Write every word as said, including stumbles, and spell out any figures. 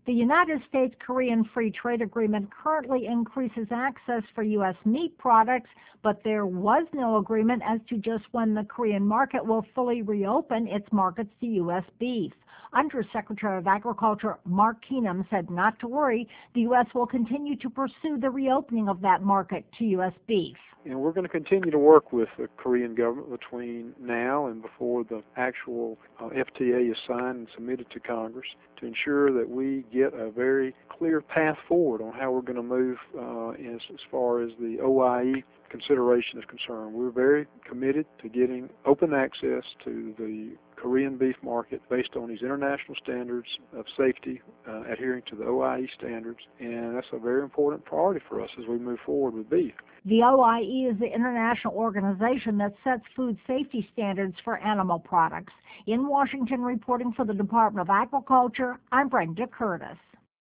The United States-Korean Free Trade Agreement currently increases access for U S meat products, but there was no agreement as to just when the Korean market will fully reopen its markets to U S beef. Undersecretary of Agriculture Mark Keenum said not to worry, the U S will continue to pursue the reopening of that market to U S beef. And we're going to continue to work with the Korean government between now and before the actual uh, F T A is signed and submitted to Congress to ensure that we get a very clear path forward on how we're going to move uh, as, as far as the O I E consideration is concerned. We're very committed to getting open access to the Korean beef market based on these international standards of safety, uh, adhering to the O I E standards, and that's a very important priority for us as we move forward with beef. The O I E is the international organization that sets food safety standards for animal products. In Washington, reporting for the Department of Agriculture, I'm Brenda Curtis.